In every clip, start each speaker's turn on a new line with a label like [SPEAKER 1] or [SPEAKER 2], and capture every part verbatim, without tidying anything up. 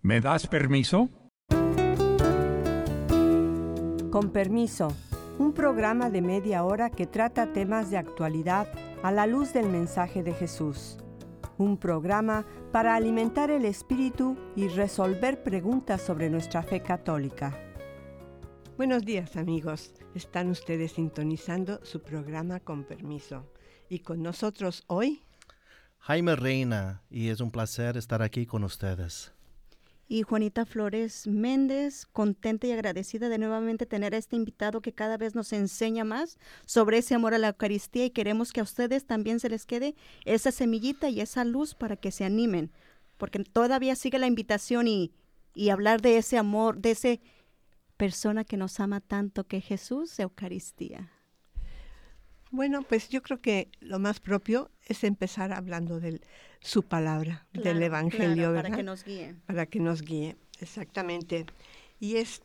[SPEAKER 1] ¿Me das permiso?
[SPEAKER 2] Con permiso, un programa de media hora que trata temas de actualidad a la luz del mensaje de Jesús. Un programa para alimentar el espíritu y resolver preguntas sobre nuestra fe católica. Buenos días, amigos. Están ustedes sintonizando su programa Con Permiso. Y con nosotros hoy,
[SPEAKER 3] Jaime Reina, y es un placer estar aquí con ustedes.
[SPEAKER 4] Y Juanita Flores Méndez, contenta y agradecida de nuevamente tener a este invitado que cada vez nos enseña más sobre ese amor a la Eucaristía, y queremos que a ustedes también se les quede esa semillita y esa luz para que se animen, porque todavía sigue la invitación y, y hablar de ese amor, de esa persona que nos ama tanto, que es Jesús, Eucaristía.
[SPEAKER 2] Bueno, pues yo creo que lo más propio es empezar hablando de su palabra,
[SPEAKER 4] Claro,
[SPEAKER 2] del Evangelio,
[SPEAKER 4] claro,
[SPEAKER 2] ¿verdad?
[SPEAKER 4] para que nos guíe.
[SPEAKER 2] Para que nos guíe, exactamente. Y es,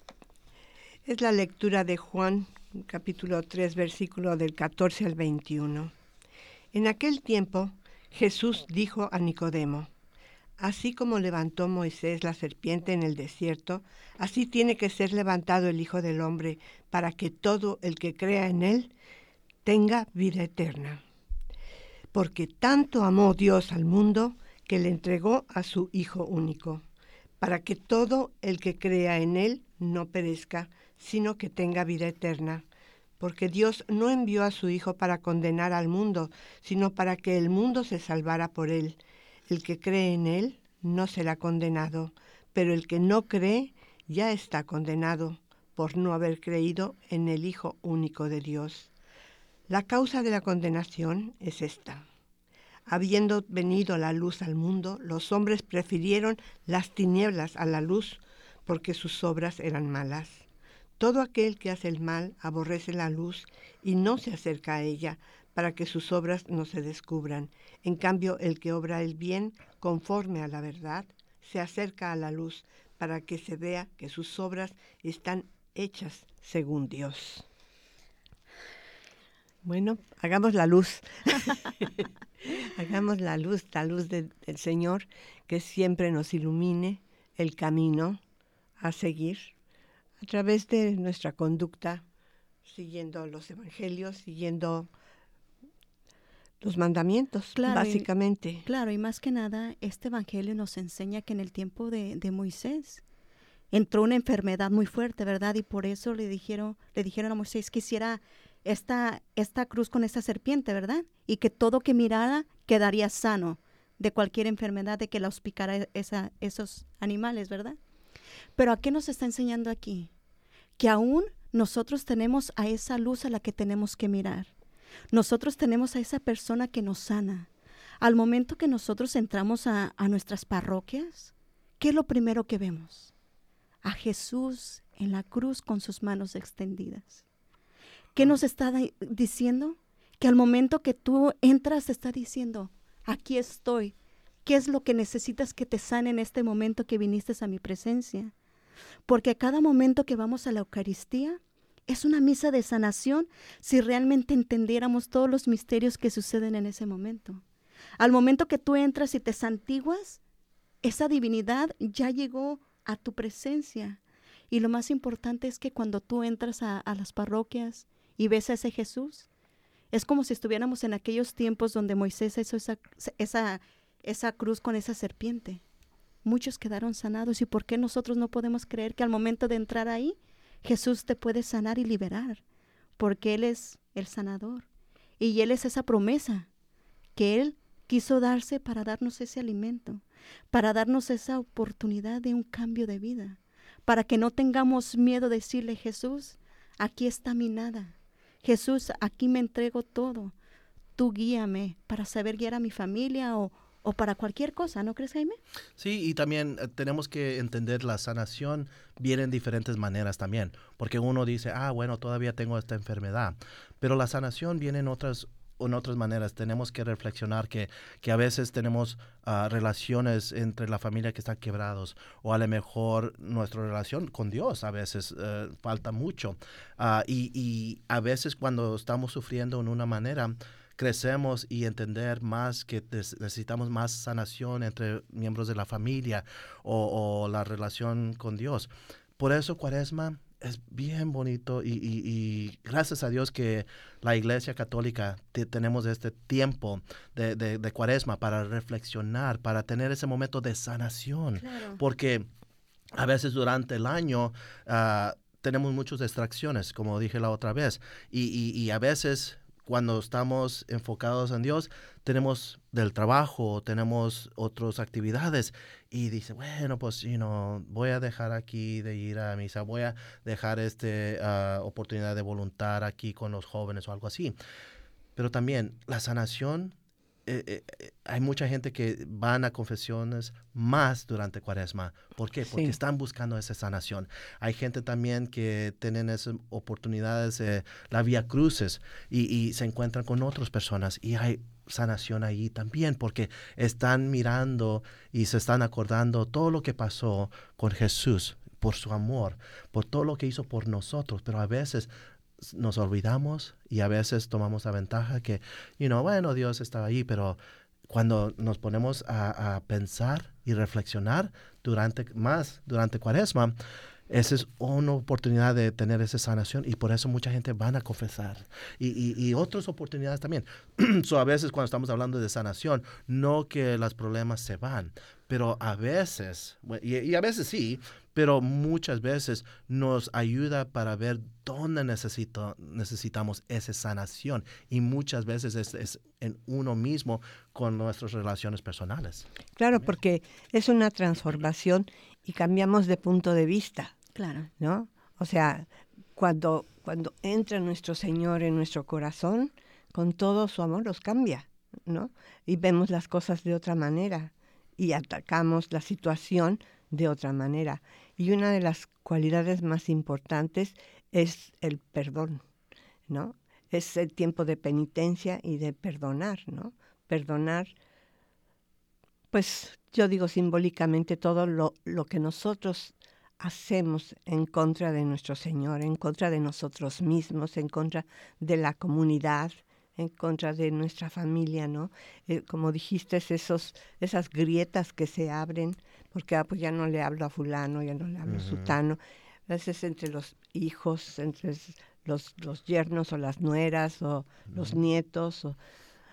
[SPEAKER 2] es la lectura de Juan, capítulo tres, versículo del catorce al veintiuno. En aquel tiempo, Jesús dijo a Nicodemo: así como levantó Moisés la serpiente en el desierto, así tiene que ser levantado el Hijo del Hombre, para que todo el que crea en él tenga vida eterna. Porque tanto amó Dios al mundo que le entregó a su Hijo único, para que todo el que crea en él no perezca, sino que tenga vida eterna. Porque Dios no envió a su Hijo para condenar al mundo, sino para que el mundo se salvara por él. El que cree en él no será condenado, pero el que no cree ya está condenado, por no haber creído en el Hijo único de Dios. La causa de la condenación es esta: habiendo venido la luz al mundo, los hombres prefirieron las tinieblas a la luz, porque sus obras eran malas. Todo aquel que hace el mal aborrece la luz y no se acerca a ella, para que sus obras no se descubran. En cambio, el que obra el bien conforme a la verdad, se acerca a la luz, para que se vea que sus obras están hechas según Dios. Bueno, hagamos la luz. Hagamos la luz, la luz de, del Señor, que siempre nos ilumine el camino a seguir a través de nuestra conducta, siguiendo los evangelios, siguiendo los mandamientos,
[SPEAKER 4] Claro,
[SPEAKER 2] básicamente.
[SPEAKER 4] Y, claro, y más que nada, este evangelio nos enseña que en el tiempo de, de Moisés entró una enfermedad muy fuerte, ¿verdad? Y por eso le dijeron, le dijeron a Moisés que hiciera esta, esta cruz con esta serpiente, ¿verdad? Y que todo que mirara quedaría sano de cualquier enfermedad de que los picara esa, esos animales, ¿verdad? Pero ¿a qué nos está enseñando aquí? Que aún nosotros tenemos a esa luz a la que tenemos que mirar. Nosotros tenemos a esa persona que nos sana. Al momento que nosotros entramos a, a nuestras parroquias, ¿qué es lo primero que vemos? A Jesús en la cruz con sus manos extendidas. ¿Qué nos está da- diciendo? Que al momento que tú entras te está diciendo: aquí estoy. ¿Qué es lo que necesitas que te sane en este momento que viniste a mi presencia? Porque cada momento que vamos a la Eucaristía es una misa de sanación si realmente entendiéramos todos los misterios que suceden en ese momento. Al momento que tú entras y te santiguas, esa divinidad ya llegó a tu presencia. Y lo más importante es que cuando tú entras a, a las parroquias y ves a ese Jesús, es como si estuviéramos en aquellos tiempos donde Moisés hizo esa, esa, esa cruz con esa serpiente. Muchos quedaron sanados. ¿Y por qué nosotros no podemos creer que al momento de entrar ahí, Jesús te puede sanar y liberar? Porque Él es el sanador. Y Él es esa promesa que Él quiso darse para darnos ese alimento, para darnos esa oportunidad de un cambio de vida, para que no tengamos miedo de decirle: Jesús, aquí está mi nada. Jesús, aquí me entrego todo. Tú guíame para saber guiar a mi familia o, o para cualquier cosa, ¿no crees, Jaime?
[SPEAKER 3] Sí, y también eh, tenemos que entender la sanación viene en diferentes maneras también, porque uno dice, ah, bueno, todavía tengo esta enfermedad, pero la sanación viene en otras en otras maneras. Tenemos que reflexionar que, que a veces tenemos uh, relaciones entre la familia que están quebrados, o a lo mejor nuestra relación con Dios a veces uh, falta mucho. Uh, y, y a veces cuando estamos sufriendo en una manera, crecemos y entender más que necesitamos más sanación entre miembros de la familia o, o la relación con Dios. Por eso Cuaresma es bien bonito y, y, y gracias a Dios que la Iglesia Católica te, tenemos este tiempo de, de, de Cuaresma para reflexionar, para tener ese momento de sanación.
[SPEAKER 4] Claro.
[SPEAKER 3] Porque a veces durante el año uh, tenemos muchas distracciones, como dije la otra vez, y, y, y a veces cuando estamos enfocados en Dios, tenemos del trabajo, tenemos otras actividades y dice, bueno, pues, you know, voy a dejar aquí de ir a misa, voy a dejar esta uh, oportunidad de voluntar aquí con los jóvenes o algo así. Pero también la sanación, eh, eh, hay mucha gente que van a confesiones más durante Cuaresma. ¿Por qué? Porque
[SPEAKER 2] Sí.
[SPEAKER 3] están buscando esa sanación. Hay gente también que tienen esas oportunidades, eh, la Vía Cruces, y, y se encuentran con otras personas y hay sanación ahí también porque están mirando y se están acordando todo lo que pasó con Jesús por su amor, por todo lo que hizo por nosotros, pero a veces nos olvidamos y a veces tomamos la ventaja que, you know, bueno, Dios estaba ahí, pero cuando nos ponemos a, a pensar y reflexionar durante más durante Cuaresma, esa es una oportunidad de tener esa sanación y por eso mucha gente van a confesar. Y, y, y otras oportunidades también. So, a veces cuando estamos hablando de sanación, no que los problemas se van, pero a veces, y, y a veces sí, pero muchas veces nos ayuda para ver dónde necesito, necesitamos esa sanación. Y muchas veces es, es en uno mismo con nuestras relaciones personales.
[SPEAKER 2] Claro, porque es una transformación y cambiamos de punto de vista.
[SPEAKER 4] Claro.
[SPEAKER 2] ¿No? O sea, cuando, cuando entra nuestro Señor en nuestro corazón, con todo su amor los cambia, ¿no? Y vemos las cosas de otra manera y atacamos la situación de otra manera. Y una de las cualidades más importantes es el perdón, ¿no? Es el tiempo de penitencia y de perdonar, ¿no? Perdonar, pues yo digo simbólicamente todo lo, lo que nosotros hacemos en contra de nuestro Señor, en contra de nosotros mismos, en contra de la comunidad, en contra de nuestra familia, ¿no? Eh, como dijiste, esos, esas grietas que se abren, porque ah, pues ya no le hablo a fulano, ya no le hablo uh-huh. a sutano, a veces entre los hijos, entre los, los yernos o las nueras o uh-huh. los nietos, o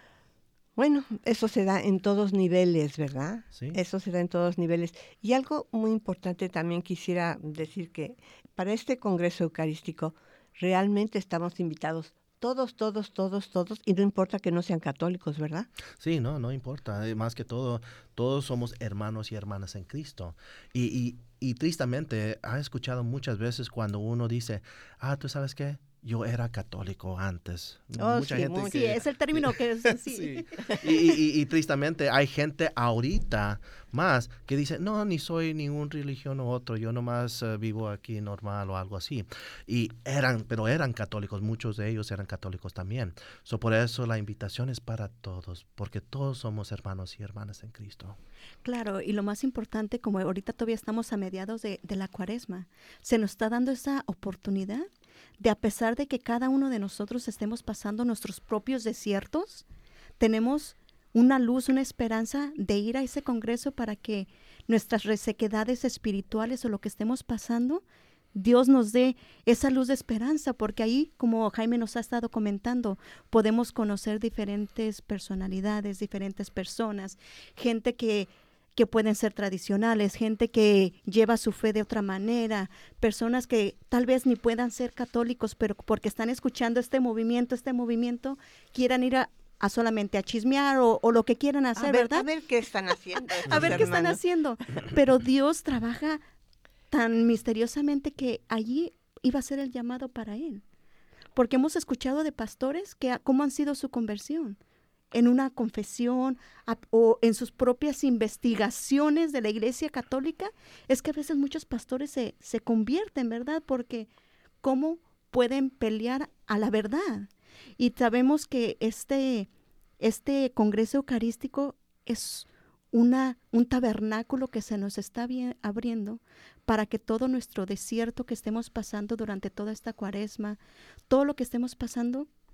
[SPEAKER 2] bueno, eso se da en todos niveles, ¿verdad?
[SPEAKER 3] Sí.
[SPEAKER 2] Eso se da en todos niveles. Y algo muy importante también quisiera decir que para este Congreso Eucarístico realmente estamos invitados todos, todos, todos, todos, y no importa que no sean católicos, ¿verdad?
[SPEAKER 3] Sí, no, no importa. Más que todo, todos somos hermanos y hermanas en Cristo. Y, y, y tristemente, he escuchado muchas veces cuando uno dice, ah, ¿tú sabes qué? Yo era católico antes.
[SPEAKER 2] Oh,
[SPEAKER 3] Mucha
[SPEAKER 2] sí,
[SPEAKER 3] gente
[SPEAKER 2] muy,
[SPEAKER 3] que,
[SPEAKER 4] sí, es el término que es así.
[SPEAKER 3] sí. y, y, y tristemente hay gente ahorita más que dice, no, ni soy ningún religión u otro, yo nomás uh, vivo aquí normal o algo así. Y eran, pero eran católicos, muchos de ellos eran católicos también. So, por eso la invitación es para todos, porque todos somos hermanos y hermanas en Cristo.
[SPEAKER 4] Claro, y lo más importante, como ahorita todavía estamos a mediados de, de la Cuaresma, se nos está dando esa oportunidad de, a pesar de que cada uno de nosotros estemos pasando nuestros propios desiertos, tenemos una luz, una esperanza de ir a ese congreso para que nuestras resequedades espirituales o lo que estemos pasando, Dios nos dé esa luz de esperanza, porque ahí, como Jaime nos ha estado comentando, podemos conocer diferentes personalidades, diferentes personas, gente que que pueden ser tradicionales, gente que lleva su fe de otra manera, personas que tal vez ni puedan ser católicos, pero porque están escuchando este movimiento, este movimiento, quieran ir a, a solamente a chismear o, o lo que quieran hacer,
[SPEAKER 2] a ver,
[SPEAKER 4] ¿verdad?
[SPEAKER 2] A ver qué están haciendo.
[SPEAKER 4] A ver qué están haciendo. Pero Dios trabaja tan misteriosamente que allí iba a ser el llamado para él. Porque hemos escuchado de pastores que cómo han sido su conversión. En una confesión a, o en sus propias investigaciones de la Iglesia Católica, es que a veces muchos pastores se, se convierten, ¿verdad? Porque ¿cómo pueden pelear a la verdad? Y sabemos que este, este Congreso Eucarístico es una, un tabernáculo que se nos está bien, abriendo para que todo nuestro desierto que estemos pasando durante toda esta Cuaresma, todo lo que estemos pasando,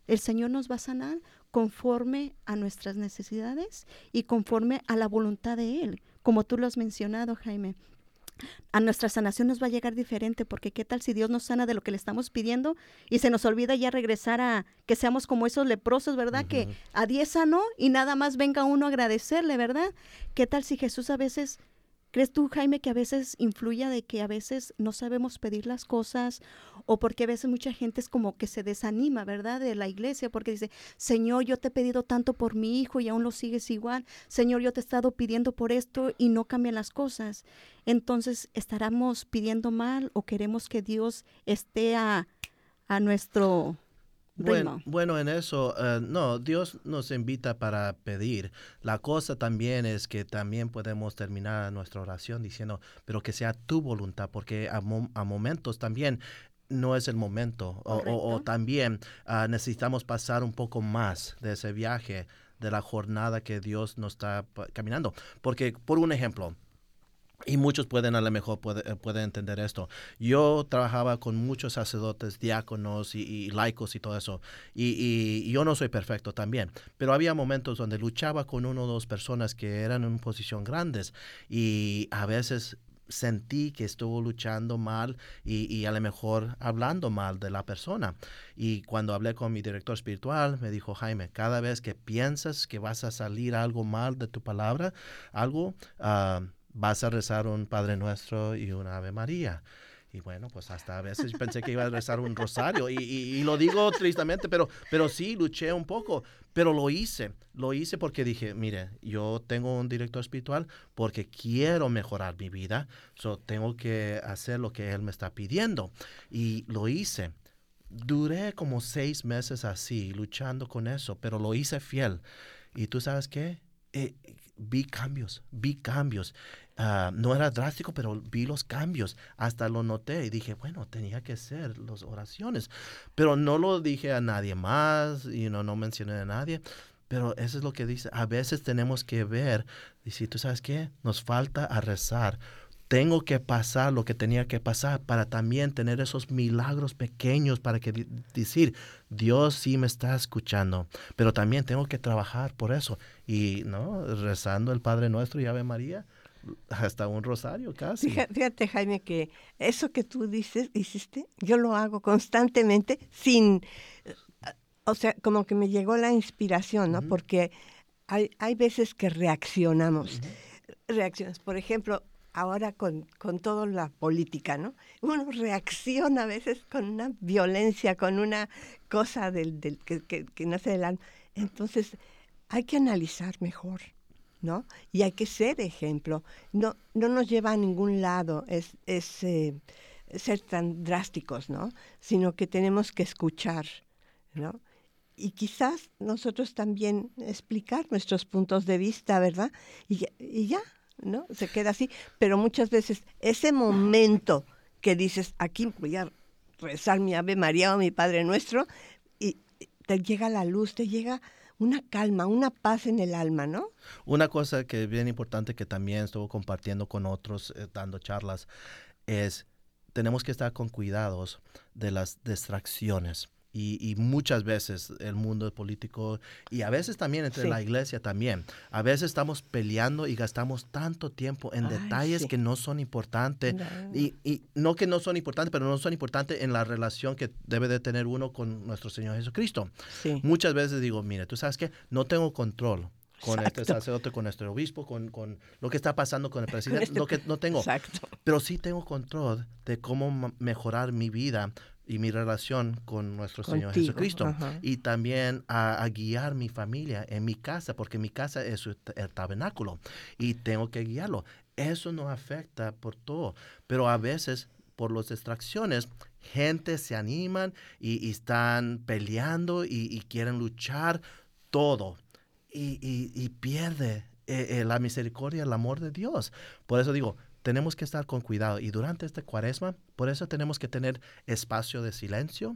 [SPEAKER 4] El Señor nos va a sanar conforme a nuestras necesidades y conforme a la voluntad de Él, como tú lo has mencionado, Jaime. A nuestra sanación nos va a llegar diferente, porque qué tal si Dios nos sana de lo que le estamos pidiendo y se nos olvida ya regresar a que seamos como esos leprosos, ¿verdad? Uh-huh. Que a diez sanó y nada más venga uno a agradecerle, ¿verdad? ¿Qué tal si Jesús a veces, crees tú, Jaime, que a veces influya de que a veces no sabemos pedir las cosas, o porque a veces mucha gente es como que se desanima, ¿verdad? De la iglesia, porque dice, Señor, yo te he pedido tanto por mi hijo y aún lo sigues igual. Señor, yo te he estado pidiendo por esto y no cambian las cosas. Entonces, ¿estaremos pidiendo mal o queremos que Dios esté a, a nuestro
[SPEAKER 3] Bueno, bueno, en eso, uh, no, Dios nos invita para pedir. La cosa también es que también podemos terminar nuestra oración diciendo, pero que sea tu voluntad, porque a, mo- a momentos también no es el momento. O, o, o también uh, necesitamos pasar un poco más de ese viaje, de la jornada que Dios nos está pa- caminando. Porque, por un ejemplo, y muchos pueden a lo mejor puede, pueden entender esto. Yo trabajaba con muchos sacerdotes, diáconos y, y laicos y todo eso. Y, y, y yo no soy perfecto también. Pero había momentos donde luchaba con una o dos personas que eran en posición grandes. Y a veces sentí que estuvo luchando mal y, y a lo mejor hablando mal de la persona. Y cuando hablé con mi director espiritual, me dijo, Jaime, cada vez que piensas que vas a salir algo mal de tu palabra, algo... Uh, vas a rezar un Padre Nuestro y un Ave María. Y bueno, pues hasta a veces pensé que iba a rezar un rosario. Y, y, y lo digo tristemente, pero, pero sí, luché un poco. Pero lo hice. Lo hice porque dije, mire, yo tengo un director espiritual porque quiero mejorar mi vida. So, tengo que hacer lo que él me está pidiendo. Y lo hice. Duré como seis meses así, luchando con eso, pero lo hice fiel. ¿Y tú sabes qué? Eh, vi cambios, vi cambios. Uh, no era drástico, pero vi los cambios. Hasta lo noté y dije, bueno, tenía que ser las oraciones. Pero no lo dije a nadie más y you know, no mencioné a nadie. Pero eso es lo que dice. A veces tenemos que ver, y si tú sabes qué, nos falta a rezar. Tengo que pasar lo que tenía que pasar para también tener esos milagros pequeños para que di- decir, Dios sí me está escuchando, pero también tengo que trabajar por eso. Y, ¿no? Rezando el Padre Nuestro y Ave María, hasta un rosario casi.
[SPEAKER 2] Fíjate, fíjate, Jaime, que eso que tú dices, hiciste, yo lo hago constantemente sin, o sea, como que me llegó la inspiración, ¿no? Uh-huh. Porque hay, hay veces que reaccionamos. Uh-huh. Reacciones, por ejemplo, ahora con, con toda la política, ¿no? Uno reacciona a veces con una violencia, con una cosa del, del que, que, que nace del alma. Entonces, hay que analizar mejor, ¿no? Y hay que ser ejemplo. No, no nos lleva a ningún lado es, es eh, ser tan drásticos, ¿no? Sino que tenemos que escuchar, ¿no? Y quizás nosotros también explicar nuestros puntos de vista, ¿verdad? Y, y ya, ¿no? Se queda así, pero muchas veces ese momento que dices, aquí voy a rezar mi Ave María o mi Padre Nuestro, y te llega la luz, te llega una calma, una paz en el alma, ¿no?
[SPEAKER 3] Una cosa que es bien importante que también estuve compartiendo con otros, eh, dando charlas, es tenemos que estar con cuidados de las distracciones. Y, y muchas veces el mundo político y a veces también entre sí. La iglesia también. A veces estamos peleando y gastamos tanto tiempo en Ay, detalles sí. que no son importantes. No. Y, y no que no son importantes, pero no son importantes en la relación que debe de tener uno con nuestro Señor Jesucristo.
[SPEAKER 2] Sí.
[SPEAKER 3] Muchas veces digo, mire, tú sabes qué, no tengo control con Exacto. este sacerdote, con nuestro obispo, con, con lo que está pasando con el presidente, con este... lo que no tengo.
[SPEAKER 2] Exacto.
[SPEAKER 3] Pero sí tengo control de cómo mejorar mi vida y mi relación con nuestro Contigo. Señor Jesucristo. Ajá. Y también a, a guiar mi familia en mi casa, porque mi casa es el tabernáculo y tengo que guiarlo. Eso no afecta por todo, pero a veces por las distracciones, gente se animan y, y están peleando y, y quieren luchar todo y, y, y pierde eh, eh, la misericordia, el amor de Dios. Por eso digo, tenemos que estar con cuidado y durante esta cuaresma, por eso tenemos que tener espacio de silencio,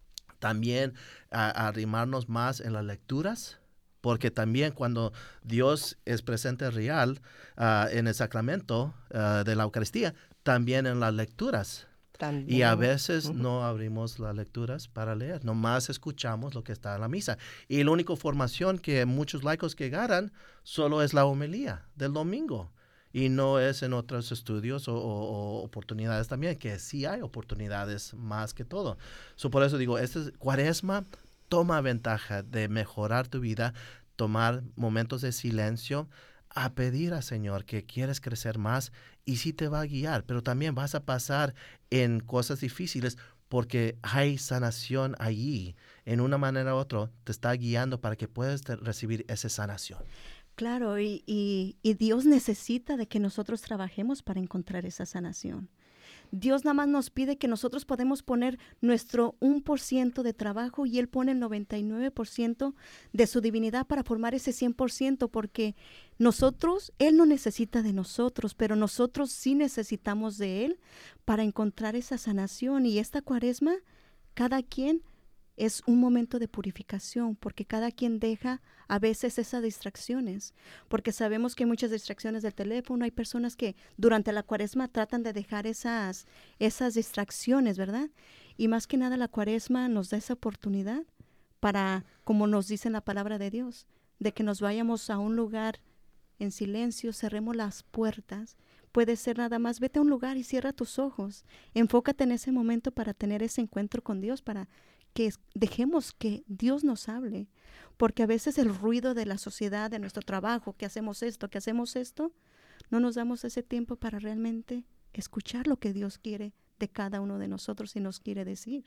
[SPEAKER 3] también a, arrimarnos más en las lecturas, porque también cuando Dios es presente real uh, en el sacramento uh, de la Eucaristía, también en las lecturas.
[SPEAKER 2] También.
[SPEAKER 3] Y a veces
[SPEAKER 2] Ujú.
[SPEAKER 3] no abrimos las lecturas para leer, nomás escuchamos lo que está en la misa. Y la única formación que muchos laicos que agarran solo es la homilía del domingo. Y no es en otros estudios o, o- o oportunidades también, que sí hay oportunidades más que todo. So, por eso digo, este es- Cuaresma toma ventaja de mejorar tu vida, tomar momentos de silencio, a pedir al Señor que quieres crecer más y sí te va a guiar, pero también vas a pasar en cosas difíciles porque hay sanación allí. En una manera u otra te está guiando para que puedas te- recibir esa sanación.
[SPEAKER 4] Claro, y, y, y Dios necesita de que nosotros trabajemos para encontrar esa sanación. Dios nada más nos pide que nosotros podemos poner nuestro uno por ciento de trabajo y Él pone el noventa y nueve por ciento de su divinidad para formar ese cien por ciento, porque nosotros, Él no necesita de nosotros, pero nosotros sí necesitamos de Él para encontrar esa sanación. Y esta Cuaresma, cada quien es un momento de purificación, porque cada quien deja a veces esas distracciones, porque sabemos que hay muchas distracciones del teléfono, hay personas que durante la Cuaresma tratan de dejar esas, esas distracciones, ¿verdad? Y más que nada la Cuaresma nos da esa oportunidad para, como nos dice en la palabra de Dios, de que nos vayamos a un lugar en silencio, cerremos las puertas. Puede ser nada más, vete a un lugar y cierra tus ojos. Enfócate en ese momento para tener ese encuentro con Dios, para que es- dejemos que Dios nos hable. Porque a veces el ruido de la sociedad, de nuestro trabajo, que hacemos esto, que hacemos esto, no nos damos ese tiempo para realmente escuchar lo que Dios quiere de cada uno de nosotros y nos quiere decir.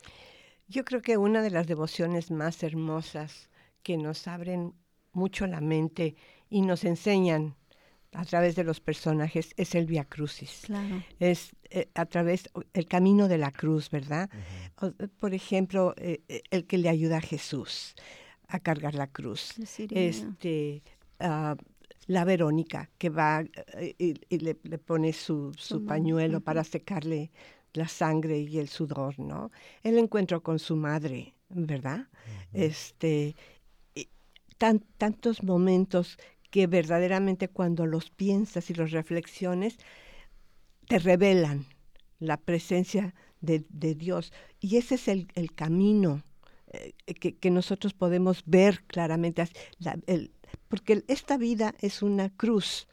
[SPEAKER 2] Yo creo que una de las devociones más hermosas que nos abren mucho la mente y nos enseñan a través de los personajes es el Vía Crucis.
[SPEAKER 4] Claro.
[SPEAKER 2] Es eh, a través el camino de la cruz, ¿verdad?
[SPEAKER 3] Ujú.
[SPEAKER 2] O- por ejemplo, eh, eh, el que le ayuda a Jesús a cargar la cruz.
[SPEAKER 4] El Sirineo.
[SPEAKER 2] Este, ah, la Verónica, que va eh, y, y le, le pone su,
[SPEAKER 4] Su
[SPEAKER 2] su
[SPEAKER 4] mano,
[SPEAKER 2] pañuelo
[SPEAKER 4] ujú.
[SPEAKER 2] para secarle la sangre y el sudor, ¿no? El encuentro con su madre, ¿verdad? Este, y tan- tantos momentos que verdaderamente cuando los piensas y los reflexiones, te revelan la presencia de, de Dios. Y ese es el, el camino eh, que, que nosotros podemos ver claramente. as- la- el- porque esta vida es una cruz,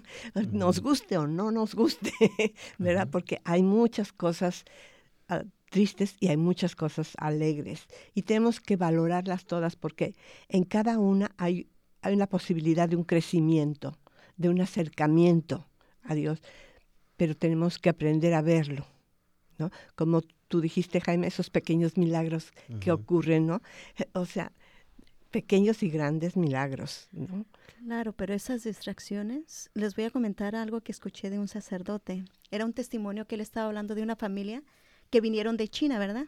[SPEAKER 2] nos
[SPEAKER 3] Ujú.
[SPEAKER 2] guste o no nos guste, ¿verdad?
[SPEAKER 3] Ujú.
[SPEAKER 2] Porque hay muchas cosas ah, tristes y hay muchas cosas alegres. Y tenemos que valorarlas todas porque en cada una hay, hay una posibilidad de un crecimiento, de un acercamiento a Dios, pero tenemos que aprender a verlo, ¿no? Como tú dijiste, Jaime, esos pequeños milagros que
[SPEAKER 3] Ujú.
[SPEAKER 2] ocurren, ¿no? O sea, pequeños y grandes milagros, ¿no?
[SPEAKER 4] Claro, pero esas distracciones, les voy a comentar algo que escuché de un sacerdote. Era un testimonio que él estaba hablando de una familia que vinieron de China, ¿verdad?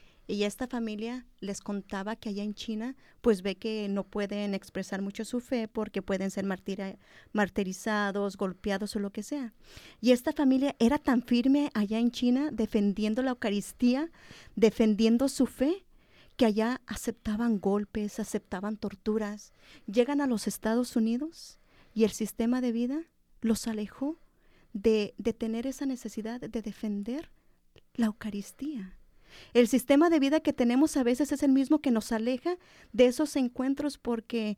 [SPEAKER 4] Y esta familia les contaba que allá en China, pues ve que no pueden expresar mucho su fe porque pueden ser martira- martirizados, golpeados o lo que sea. Y esta familia era tan firme allá en China defendiendo la Eucaristía, defendiendo su fe, que allá aceptaban golpes, aceptaban torturas. Llegan a los Estados Unidos y el sistema de vida los alejó de, de tener esa necesidad de defender la Eucaristía. El sistema de vida que tenemos a veces es el mismo que nos aleja de esos encuentros porque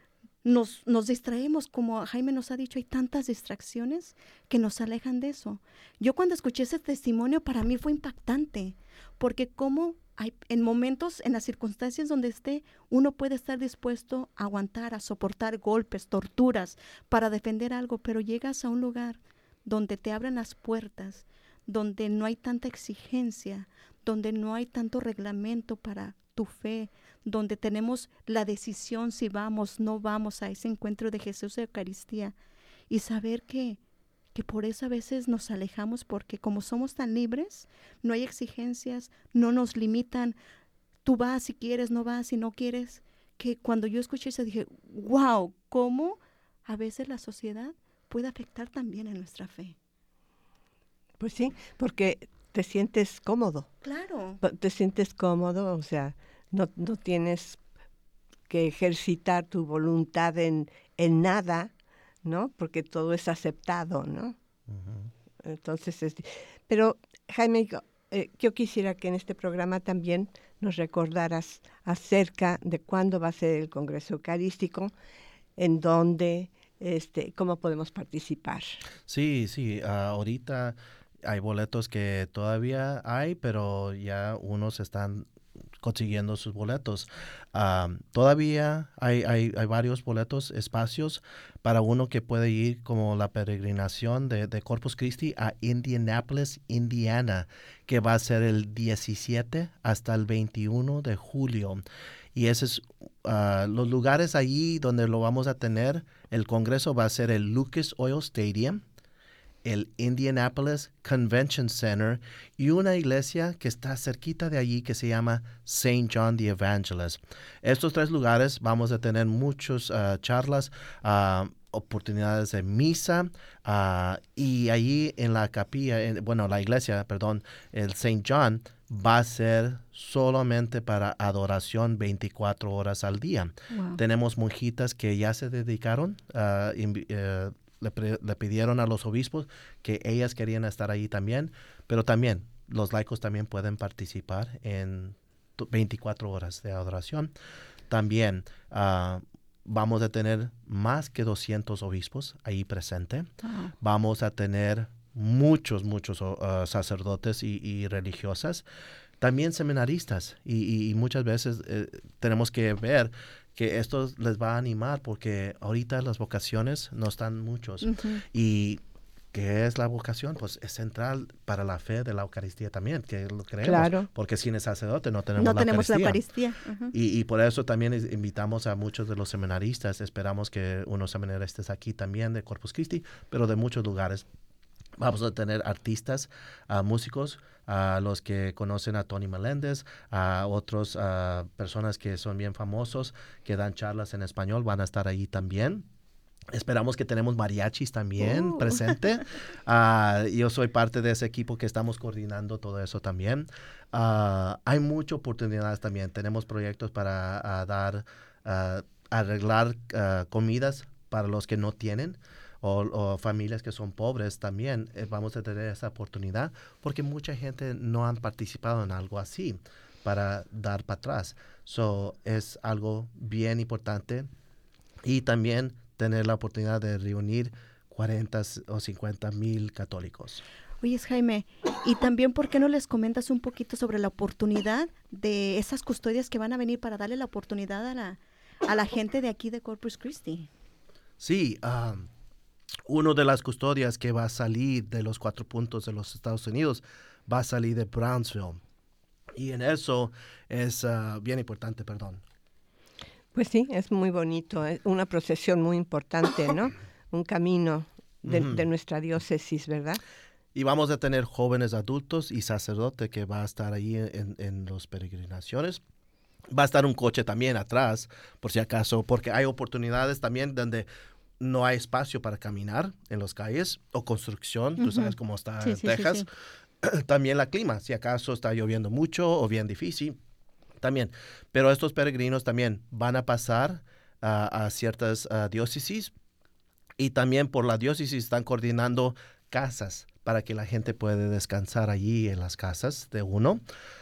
[SPEAKER 4] nos, nos distraemos, como Jaime nos ha dicho, hay tantas distracciones que nos alejan de eso. Yo cuando escuché ese testimonio para mí fue impactante, porque como hay, en momentos, en las circunstancias donde esté, uno puede estar dispuesto a aguantar, a soportar golpes, torturas para defender algo, pero llegas a un lugar donde te abren las puertas, donde no hay tanta exigencia, donde no hay tanto reglamento para tu fe, donde tenemos la decisión si vamos, no vamos a ese encuentro de Jesús de Eucaristía, y saber que, que por eso a veces nos alejamos, porque como somos tan libres, no hay exigencias, no nos limitan, tú vas si quieres, no vas si no quieres, que cuando yo escuché eso dije, wow, cómo a veces la sociedad puede afectar también a nuestra fe.
[SPEAKER 2] Pues sí, porque te sientes cómodo,
[SPEAKER 4] Claro.
[SPEAKER 2] pa- te sientes cómodo, o sea, no, no tienes que ejercitar tu voluntad en, en nada, ¿no? Porque todo es aceptado, ¿no?
[SPEAKER 3] Ujú.
[SPEAKER 2] Entonces, es, pero Jaime, eh, yo quisiera que en este programa también nos recordaras acerca de cuándo va a ser el Congreso Eucarístico, en dónde, este, cómo podemos participar.
[SPEAKER 3] Sí, sí, ah, ahorita hay boletos que todavía hay, pero ya unos están consiguiendo sus boletos. Ah, todavía hay, hay, hay varios boletos, espacios para uno que puede ir como la peregrinación de, de Corpus Christi a Indianapolis, Indiana, que va a ser el diecisiete hasta el veintiuno de julio. Y esos uh, los lugares allí donde lo vamos a tener, el congreso va a ser el Lucas Oil Stadium, el Indianapolis Convention Center y una iglesia que está cerquita de allí que se llama Saint John the Evangelist. Estos tres lugares vamos a tener muchas uh, charlas, uh, oportunidades de misa uh, y allí en la capilla, en, bueno, la iglesia, perdón, el Saint John va a ser solamente para adoración veinticuatro horas al día.
[SPEAKER 4] Wow.
[SPEAKER 3] Tenemos monjitas que ya se dedicaron a uh, uh, Le, pre, le pidieron a los obispos que ellas querían estar ahí también, pero también los laicos también pueden participar en veinticuatro horas de adoración. También uh, vamos a tener más que doscientos obispos ahí presentes.
[SPEAKER 4] Oh.
[SPEAKER 3] Vamos a tener muchos, muchos uh, sacerdotes y, y religiosas. También seminaristas y, y, y muchas veces eh, tenemos que ver que esto les va a animar porque ahorita las vocaciones no están muchos. Uh-huh. Y ¿qué es la vocación? Pues es central para la fe de la Eucaristía también, que lo creemos. Claro. Porque sin el sacerdote no tenemos
[SPEAKER 4] no
[SPEAKER 3] la
[SPEAKER 4] tenemos
[SPEAKER 3] Eucaristía.
[SPEAKER 4] la Eucaristía. Uh-huh.
[SPEAKER 3] Y, y por eso también invitamos a muchos de los seminaristas. Esperamos que unos seminaristas aquí también de Corpus Christi, pero de muchos lugares. Vamos a tener artistas, uh, músicos, a uh, los que conocen a Tony Meléndez, a uh, otras uh, personas que son bien famosos, que dan charlas en español, van a estar ahí también. Esperamos que tenemos mariachis también uh. presente. Uh, yo soy parte de ese equipo que estamos coordinando todo eso también. Uh, hay muchas oportunidades también. Tenemos proyectos para uh, dar, uh, arreglar uh, comidas para los que no tienen. O, o familias que son pobres también, eh, vamos a tener esa oportunidad porque mucha gente no han participado en algo así para dar para atrás. So, es algo bien importante y también tener la oportunidad de reunir cuarenta o cincuenta mil católicos.
[SPEAKER 4] Oye, Jaime, y también, ¿por qué no les comentas un poquito sobre la oportunidad de esas custodias que van a venir para darle la oportunidad a la, a la gente de aquí de Corpus Christi?
[SPEAKER 3] Sí, um, una de las custodias que va a salir de los cuatro puntos de los Estados Unidos va a salir de Brownsville. Y en eso es uh, bien importante, perdón.
[SPEAKER 2] Pues sí, es muy bonito. Es una procesión muy importante, ¿no? Un camino de, uh-huh. de nuestra diócesis, ¿verdad?
[SPEAKER 3] Y vamos a tener jóvenes adultos y sacerdote que va a estar ahí en, en las peregrinaciones. Va a estar un coche también atrás, por si acaso, porque hay oportunidades también donde no hay espacio para caminar en las calles o construcción, uh-huh. tú sabes cómo está
[SPEAKER 4] sí,
[SPEAKER 3] en
[SPEAKER 4] sí,
[SPEAKER 3] Texas.
[SPEAKER 4] Sí, sí.
[SPEAKER 3] También la clima, si acaso está lloviendo mucho o bien difícil, también. Pero estos peregrinos también van a pasar uh, a ciertas uh, diócesis y también por la diócesis están coordinando casas para que la gente pueda descansar allí en las casas de uno.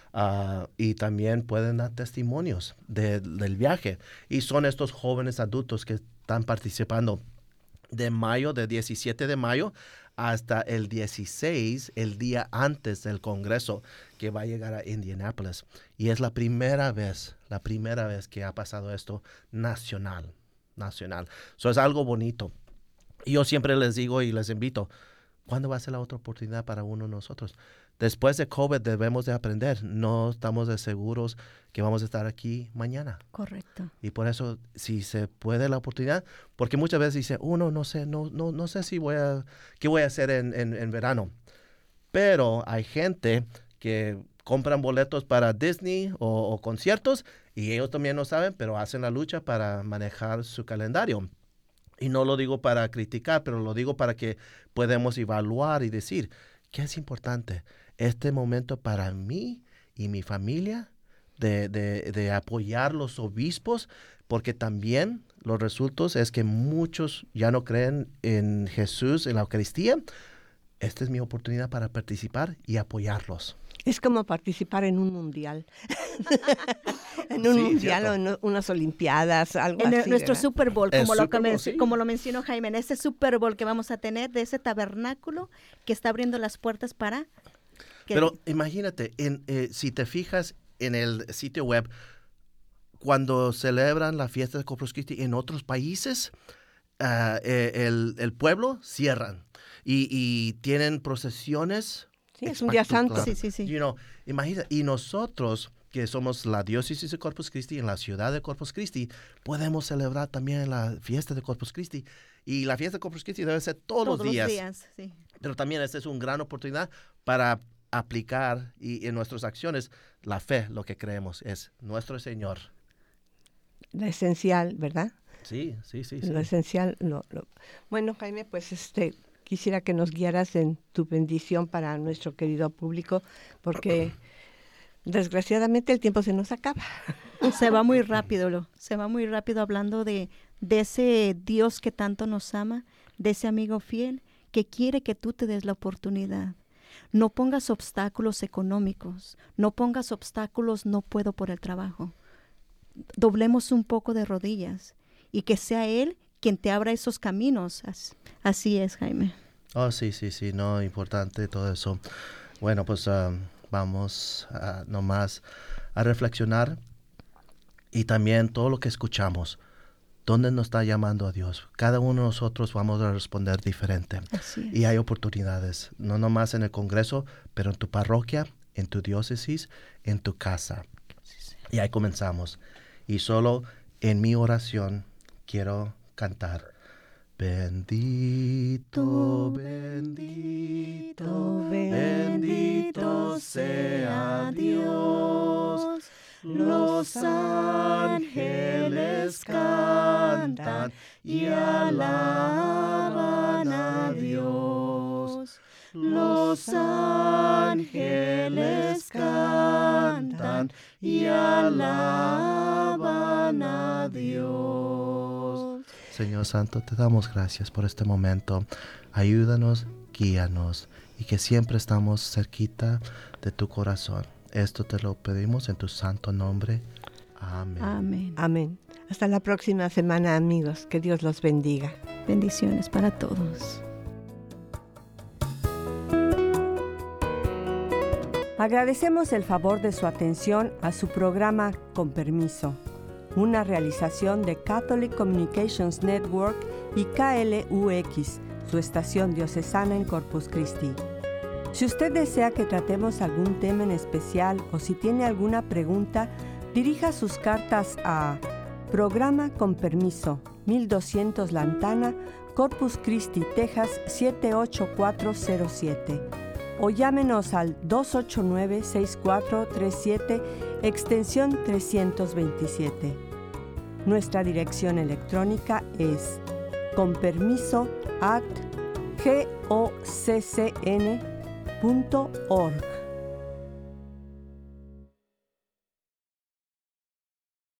[SPEAKER 3] Uh, y también pueden dar testimonios de, del viaje. Y son estos jóvenes adultos que están participando de mayo, de diecisiete de mayo hasta el dieciséis, el día antes del Congreso, que va a llegar a Indianapolis. Y es la primera vez, la primera vez que ha pasado esto nacional, nacional. Eso es algo bonito. Y yo siempre les digo y les invito, ¿cuándo va a ser la otra oportunidad para uno de nosotros? Después de COVID debemos de aprender. No estamos de seguros que vamos a estar aquí mañana.
[SPEAKER 4] Correcto.
[SPEAKER 3] Y por eso, si se puede la oportunidad, porque muchas veces dice, uno, no sé, no, no, no sé si voy a, qué voy a hacer en, en, en verano. Pero hay gente que compran boletos para Disney o, o conciertos y ellos también no saben, pero hacen la lucha para manejar su calendario. Y no lo digo para criticar, pero lo digo para que podamos evaluar y decir, ¿qué es importante? Este momento para mí y mi familia de, de, de apoyar los obispos, porque también los resultados es que muchos ya no creen en Jesús, en la Eucaristía, esta es mi oportunidad para participar y apoyarlos.
[SPEAKER 2] Es como participar en un mundial. en un
[SPEAKER 3] Sí,
[SPEAKER 2] mundial
[SPEAKER 3] cierto.
[SPEAKER 2] o en unas olimpiadas, algo
[SPEAKER 4] En
[SPEAKER 2] así,
[SPEAKER 4] nuestro
[SPEAKER 2] ¿verdad?
[SPEAKER 4] Super Bowl,
[SPEAKER 3] El
[SPEAKER 4] como lo,
[SPEAKER 3] Super
[SPEAKER 4] que
[SPEAKER 3] Bowl,
[SPEAKER 4] men-
[SPEAKER 3] sí.
[SPEAKER 4] como lo mencionó Jaime, en ese Super Bowl que vamos a tener, de ese tabernáculo que está abriendo las puertas para... que-
[SPEAKER 3] Pero imagínate, en, eh, si te fijas en el sitio web, cuando celebran la fiesta de Corpus Christi en otros países, ah, eh, el, el pueblo cierran y, y tienen procesiones.
[SPEAKER 2] Sí, es un día santo.
[SPEAKER 3] espectaculares.
[SPEAKER 4] Sí, sí, sí.
[SPEAKER 3] You know, imagina, y nosotros que somos la diócesis de Corpus Christi, en la ciudad de Corpus Christi, podemos celebrar también la fiesta de Corpus Christi. Y la fiesta de Corpus Christi debe ser todos,
[SPEAKER 4] todos
[SPEAKER 3] los días.
[SPEAKER 4] sí.
[SPEAKER 3] Pero también esta es una gran oportunidad para aplicar y en nuestras acciones la fe, lo que creemos es nuestro Señor.
[SPEAKER 2] Lo esencial, ¿verdad?
[SPEAKER 3] Sí, sí, sí. sí.
[SPEAKER 2] Lo esencial. Lo, lo- Bueno, Jaime, pues este quisiera que nos guiaras en tu bendición para nuestro querido público, porque desgraciadamente el tiempo se nos acaba.
[SPEAKER 4] Se va muy rápido, lo, se va muy rápido hablando de, de ese Dios que tanto nos ama, de ese amigo fiel que quiere que tú te des la oportunidad. No pongas obstáculos económicos, no pongas obstáculos no puedo por el trabajo. Doblemos un poco de rodillas y que sea Él quien te abra esos caminos. As- Así es, Jaime.
[SPEAKER 3] Oh, sí, sí, sí, no, importante todo eso. Bueno, pues um, vamos a, nomás a reflexionar y también todo lo que escuchamos. ¿Dónde nos está llamando a Dios? Cada uno de nosotros vamos a responder diferente.
[SPEAKER 4] Así es.
[SPEAKER 3] Y hay oportunidades, no nomás en el Congreso, pero en tu parroquia, en tu diócesis, en tu casa. Y ahí comenzamos. Y solo en mi oración quiero cantar. Bendito, bendito, bendito sea Dios. Los ángeles cantan y alaban a Dios. Los ángeles cantan y alaban a Dios. Señor Santo, te damos gracias por este momento. Ayúdanos, guíanos y que siempre estamos cerquita de tu corazón. Esto te lo pedimos en tu santo nombre. Amén.
[SPEAKER 4] Amén.
[SPEAKER 2] Amén. Hasta la próxima semana, amigos. Que Dios los bendiga.
[SPEAKER 4] Bendiciones para todos.
[SPEAKER 2] Agradecemos el favor de su atención a su programa Con Permiso, una realización de Catholic Communications Network y K L U X, su estación diocesana en Corpus Christi. Si usted desea que tratemos algún tema en especial o si tiene alguna pregunta, dirija sus cartas a Programa Con Permiso, mil doscientos Lantana, Corpus Christi, Texas siete ocho cuatro cero siete. O llámenos al dos ocho nueve, seis cuatro tres siete, extensión trescientos veintisiete. Nuestra dirección electrónica es conpermiso at goccn punto org.